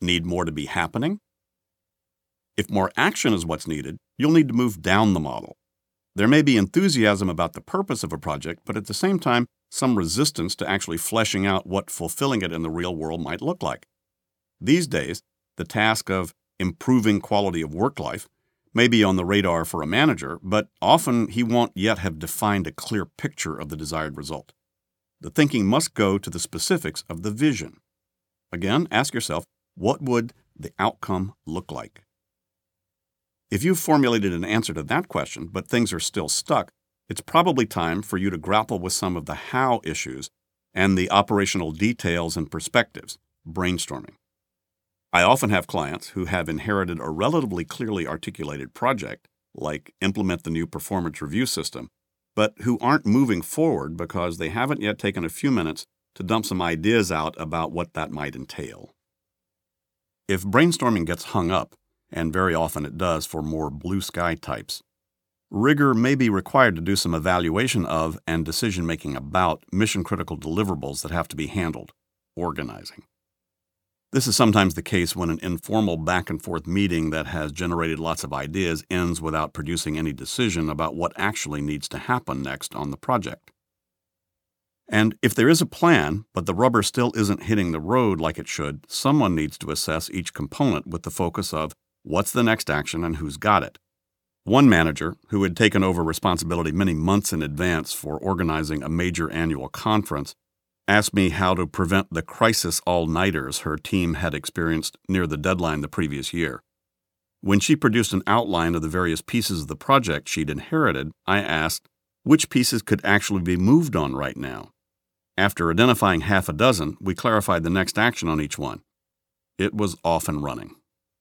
Need more to be happening? If more action is what's needed, you'll need to move down the model. There may be enthusiasm about the purpose of a project, but at the same time, some resistance to actually fleshing out what fulfilling it in the real world might look like. These days, the task of improving quality of work life may be on the radar for a manager, but often he won't yet have defined a clear picture of the desired result. The thinking must go to the specifics of the vision. Again, ask yourself, what would the outcome look like? If you've formulated an answer to that question, but things are still stuck, it's probably time for you to grapple with some of the how issues and the operational details and perspectives, brainstorming. I often have clients who have inherited a relatively clearly articulated project, like implement the new performance review system, but who aren't moving forward because they haven't yet taken a few minutes to dump some ideas out about what that might entail. If brainstorming gets hung up, and very often it does for more blue sky types, rigor may be required to do some evaluation of and decision-making about mission-critical deliverables that have to be handled, organizing. This is sometimes the case when an informal back-and-forth meeting that has generated lots of ideas ends without producing any decision about what actually needs to happen next on the project. And if there is a plan, but the rubber still isn't hitting the road like it should, someone needs to assess each component with the focus of what's the next action and who's got it. One manager, who had taken over responsibility many months in advance for organizing a major annual conference, asked me how to prevent the crisis all-nighters her team had experienced near the deadline the previous year. When she produced an outline of the various pieces of the project she'd inherited, I asked which pieces could actually be moved on right now. After identifying half a dozen, we clarified the next action on each one. It was off and running.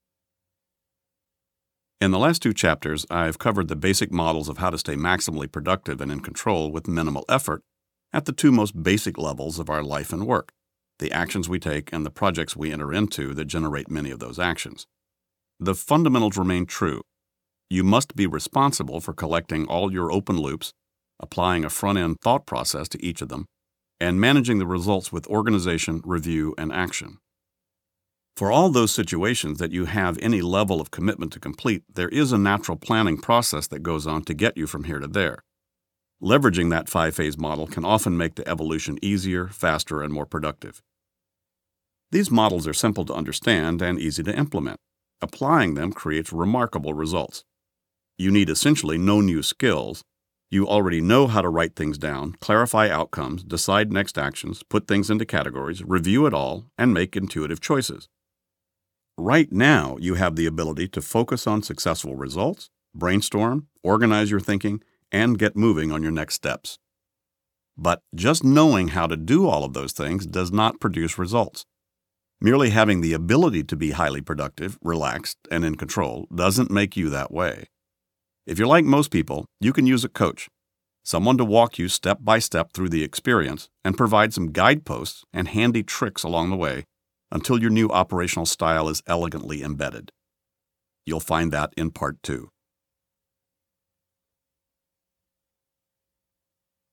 In the last 2 chapters, I've covered the basic models of how to stay maximally productive and in control with minimal effort at the 2 most basic levels of our life and work, the actions we take and the projects we enter into that generate many of those actions. The fundamentals remain true. You must be responsible for collecting all your open loops, applying a front-end thought process to each of them, and managing the results with organization, review, and action. For all those situations that you have any level of commitment to complete, there is a natural planning process that goes on to get you from here to there. Leveraging that 5-phase model can often make the evolution easier, faster, and more productive. These models are simple to understand and easy to implement. Applying them creates remarkable results. You need essentially no new skills. You already know how to write things down, clarify outcomes, decide next actions, put things into categories, review it all, and make intuitive choices. Right now, you have the ability to focus on successful results, brainstorm, organize your thinking, and get moving on your next steps. But just knowing how to do all of those things does not produce results. Merely having the ability to be highly productive, relaxed, and in control doesn't make you that way. If you're like most people, you can use a coach, someone to walk you step by step through the experience and provide some guideposts and handy tricks along the way until your new operational style is elegantly embedded. You'll find that in Part 2.